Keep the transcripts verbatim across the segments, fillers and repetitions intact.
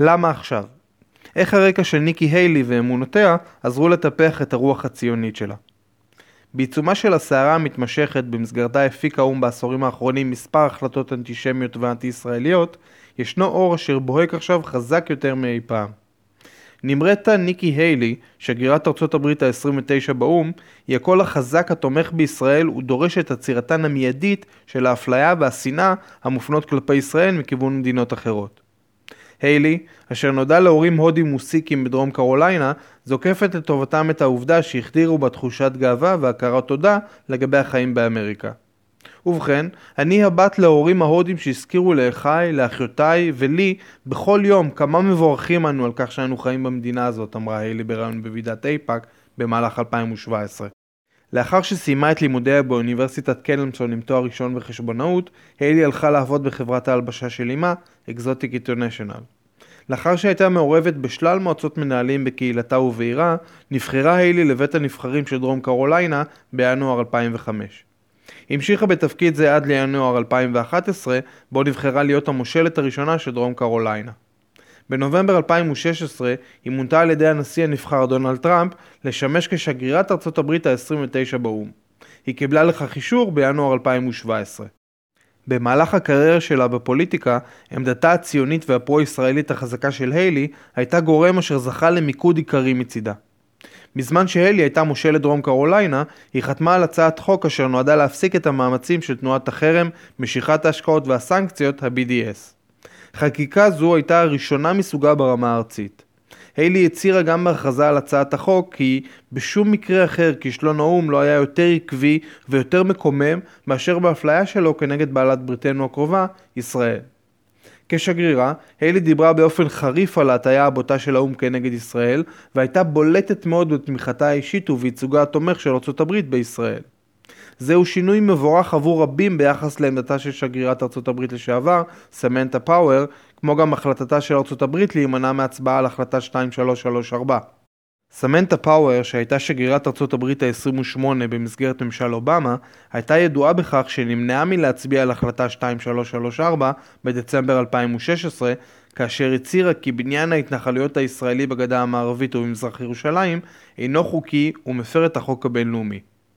למה עכשיו? איך הרקע של ניקי היילי ואמונותיה עזרו לטפח את הרוח הציונית שלה? בעיצומה של הסערה המתמשכת במסגרתה הפיק האו"ם בעשורים האחרונים מספר החלטות אנטישמיות ואנטי-ישראליות, ישנו אור אשר בוהק עכשיו חזק יותר מאי פעם. נמרתה ניקי היילי, שגרירת ארצות הברית ה-עשרים ותשע באו"ם, היא הקול החזק התומך בישראל ודורש את עצירתן המיידית של האפליה והשנאה המופנות כלפי ישראל מכיוון מדינות אחרות. היילי, אשר נודע להורים הודים מוסיקים בדרום קרוליינה, זוקפת לטובתם את העובדה שהחדירו בה תחושת גאווה והכרת תודה לגבי החיים באמריקה. ובכן, אני הבת להורים ההודים שהזכירו לאחיי, לאחיותיי ולי בכל יום כמה מבורכים אנו על כך שאנו חיים במדינה הזאת, אמרה היילי בראיון בוועידת אייפאק במהלך אלפיים שבע עשרה. לאחר שסיימה את לימודיה באוניברסיטת קלמסון עם תואר ראשון בחשבונאות, היילי הלכה לעבוד בחברת ההלבשה של אמה, אקזוטיק אינטרנשיונל. לאחר שהייתה מעורבת בשלל מועצות מנהלים בקהילתה ובעירה, נבחרה היילי לבית הנבחרים של דרום קרוליינה בינואר אלפיים וחמש. המשיכה בתפקיד זה עד לינואר אלפיים ואחת עשרה, בו נבחרה להיות המושלת הראשונה של דרום קרוליינה. בנובמבר אלפיים ושש עשרה היא מונתה על ידי הנשיא הנבחר דונלד טראמפ לשמש כשגרירת ארצות הברית ה-עשרים ותשע באו"ם. היא קיבלה לכך אישור בינואר אלפיים ושבע עשרה. במהלך הקריירה שלה בפוליטיקה, עמדתה הציונית והפרו-ישראלית החזקה של היילי הייתה גורם אשר זכה למיקוד עיקרי מצידה. בזמן שהיילי הייתה מושלת דרום קרוליינה, היא חתמה על הצעת חוק אשר נועדה להפסיק את המאמצים של תנועת החרם, משיכת ההשקעות והסנקציות, ה-בי די אס. חקיקה זו הייתה הראשונה מסוגה ברמה הארצית. היילי הצהירה גם בהכרזה על הצעת החוק כי בשום מקרה אחר כישלון האו"ם לא היה יותר עקבי ויותר מקומם מאשר באפליה שלו כנגד בעלת בריתנו הקרובה, ישראל. כשגרירה, היילי דיברה באופן חריף על ההטיה הבוטה של האו"ם כנגד ישראל, והייתה בולטת מאוד בתמיכתה האישית ובייצוגה התומך של ארצות הברית בישראל. זהו שינוי מבורך עבור רבים ביחס לעמדתה של שגרירת ארצות הברית לשעבר, סמנטה פאוור, כמו גם החלטתה של ארצות הברית להימנע מהצבעה על החלטה שתיים שלוש שלוש ארבע. סמנטה פאוור, שהייתה שגרירת ארצות הברית ה-עשרים ושמונה במסגרת ממשל אובמה, הייתה ידועה בכך שנמנעה מלהצביע על החלטה שתיים שלוש שלוש ארבע בדצמבר אלפיים ושש עשרה, כאשר הצהירה כי בניין ההתנחלויות הישראלי בגדה המערבית ובמזרח ירושלים אינו חוקי ומפר את החוק הבינלאומי.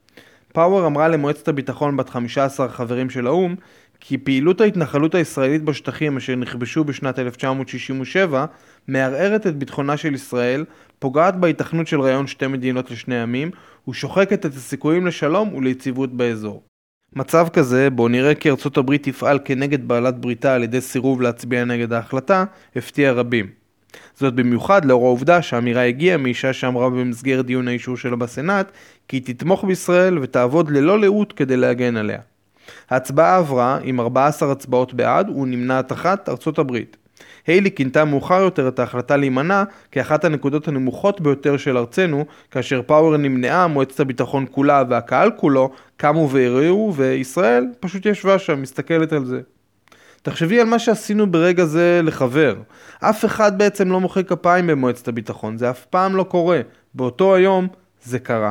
פאוור אמרה למועצת הביטחון בת חמישה עשר חברים של האו"ם כי פעילות ההתנחלות הישראלית בשטחים אשר נכבשו בשנת אלף תשע מאות שישים ושבע מערערת את ביטחונה של ישראל, פוגעת בהיתכנות של רעיון שתי מדינות לשני עמים ושוחקת את הסיכויים לשלום וליציבות באזור. מצב כזה, בו נראה כי ארצות הברית תפעל כנגד בעלת בריתה על ידי סירוב להצביע נגד ההחלטה, הפתיע רבים. זאת במיוחד לאור העובדה שהאמירה הגיעה מאישה שאמרה במסגרת דיון האישור שלה בסנאט כי היא תתמוך בישראל ותעבוד ללא לאות כדי להגן עליה. ההצבעה עברה עם ארבע עשרה הצבעות בעד ונמנעת אחת ארצות הברית. היילי כינתה מאוחר יותר את ההחלטה להימנע כאחת הנקודות הנמוכות ביותר של ארצנו, כאשר פאוור נמנעה, מועצת הביטחון כולה והקהל כולו קמו והריעו, וישראל פשוט ישבה שם, מסתכלת על זה. תחשבי על מה שעשינו ברגע זה לחבר. אף אחד בעצם לא מוחא כפיים במועצת הביטחון, זה אף פעם לא קורה. באותו היום זה קרה.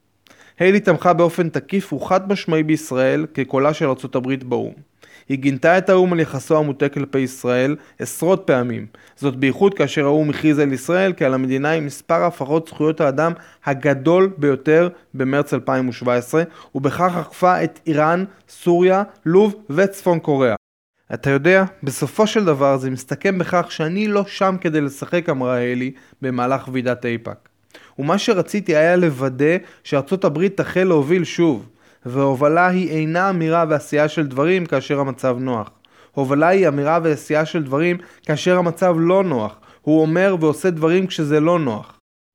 היילי תמכה באופן תקיף וחד משמעי בישראל כקולה של ארצות הברית באו"ם. היא גינתה את האו"ם על יחסו המוטה כלפי ישראל עשרות פעמים. זאת בייחוד כאשר האו"ם הכריז על ישראל כעל המדינה עם מספר הפרות זכויות האדם הגדול ביותר במרץ אלפיים ושבע עשרה, ובכך עקפה את איראן, סוריה, לוב וצפון קוריאה. אתה יודע, בסופו של דבר זה מסתכם בכך שאני לא שם כדי לשחק, אמרה היילי במהלך ועידת אייפאק. ומה שרציתי היה לוודא שארצות הברית תחל להוביל שוב. והובלה היא אינה אמירה ועשייה של דברים כאשר המצב נוח. הובלה היא אמירה ועשייה של דברים כאשר המצב לא נוח. הוא אומר ועושה דברים כשזה לא נוח.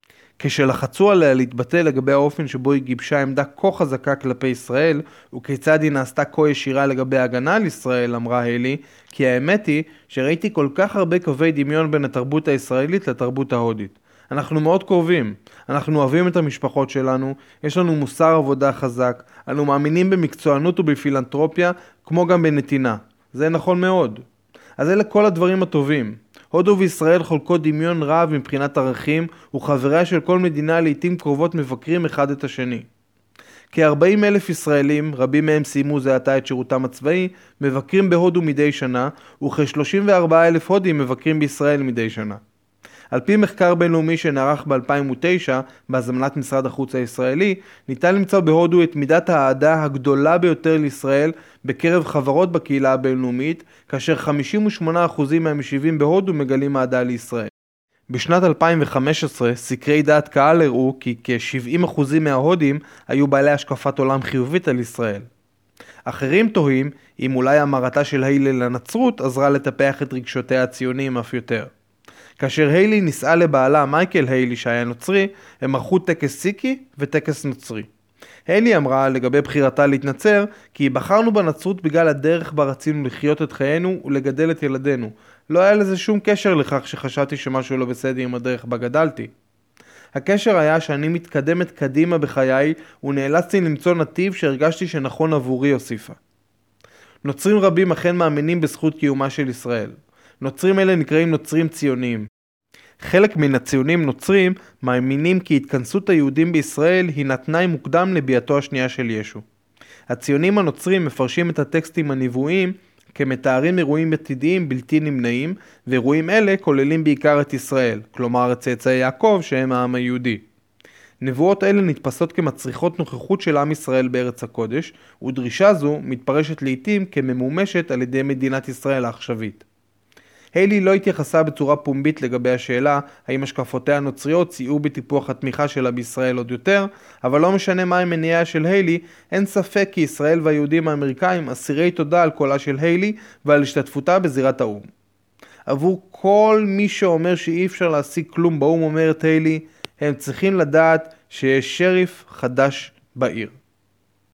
כשלחצו עליה להתבטא לגבי האופן שבו היא גיבשה עמדה כה חזקה כלפי ישראל, וכיצד היא נעשתה כה ישירה לגבי הגנה על ישראל, אמרה היילי, כי האמת היא שראיתי כל כך הרבה קווי דמיון בין התרבות הישראלית לתרבות ההודית. אנחנו מאוד קרובים, אנחנו אוהבים את המשפחות שלנו, יש לנו מוסר עבודה חזק, אנו מאמינים במקצוענות ובפילנטרופיה, כמו גם בנתינה. זה נכון מאוד. אז אלה כל הדברים הטובים. הודו וישראל חולקות דמיון רב מבחינת ערכים, וחבריה של כל מדינה לעתים קרובות מבקרים אחד את השני. כ-ארבעים אלף ישראלים, רבים מהם סיימו זה עתה את שירותם הצבאי, מבקרים בהודו מדי שנה, וכ-שלושים וארבעה אלף הודים מבקרים בישראל מדי שנה. על פי מחקר בינלאומי שנערך ב-אלפיים ותשע בהזמנת משרד החוץ הישראלי, ניתן למצוא בהודו את מידת האהדה הגדולה ביותר לישראל בקרב חברות בקהילה הבינלאומית, כאשר חמישים ושמונה אחוז מהמשיבים בהודו מגלים אהדה לישראל. בשנת אלפיים וחמש עשרה סקרי דעת קהל הראו כי כ-שבעים אחוז מההודים היו בעלי השקפת עולם חיובית על ישראל. אחרים תוהים אם אולי המרתה של היילי לנצרות עזרה לטפח את רגשותיה הציוניים אף יותר. כאשר היילי נישאה לבעלה מייקל היילי שהיה נוצרי, הם ערכו טקס סיקי וטקס נוצרי. היילי אמרה לגבי בחירתה להתנצר כי בחרנו בנצרות בגלל הדרך בה רצינו לחיות את חיינו ולגדל את ילדינו. לא היה לזה שום קשר לכך שחשבתי שמשהו לא בסדר עם הדרך בה גדלתי. הקשר היה שאני מתקדמת קדימה בחיי ונאלצתי למצוא נתיב שהרגשתי שנכון עבורי, הוסיפה. נוצרים רבים אכן מאמינים בזכות קיומה של ישראל. נוצרים אלה נקראים נוצרים ציוניים. חלק מן הציונים נוצרים מאמינים כי התכנסות היהודים בישראל היא תנאי מוקדם לביאתו השנייה של ישו. הציונים הנוצרים מפרשים את הטקסטים הנבואיים כמתארים אירועים עתידיים בלתי נמנעים, ואירועים אלה כוללים בעיקר את ישראל, כלומר את צאצאי יעקב שהם העם היהודי. נבואות אלה נתפסות כמצריכות נוכחות של עם ישראל בארץ הקודש, ודרישה זו מתפרשת לעתים כממומשת על ידי מדינת ישראל העכשווית. היילי לא התייחסה בצורה פומבית לגבי השאלה האם השקפותיה הנוצריות סייעו בטיפוח התמיכה שלה בישראל עוד יותר, אבל לא משנה מה מניעיה של היילי, אין ספק כי ישראל והיהודים האמריקאים אסירי תודה על קולה של היילי ועל השתתפותה בזירת האו"ם. עבור כל מי שאומר שאי אפשר להשיג כלום באו"ם, אומרת היילי, הם צריכים לדעת שיש שריף חדש בעיר.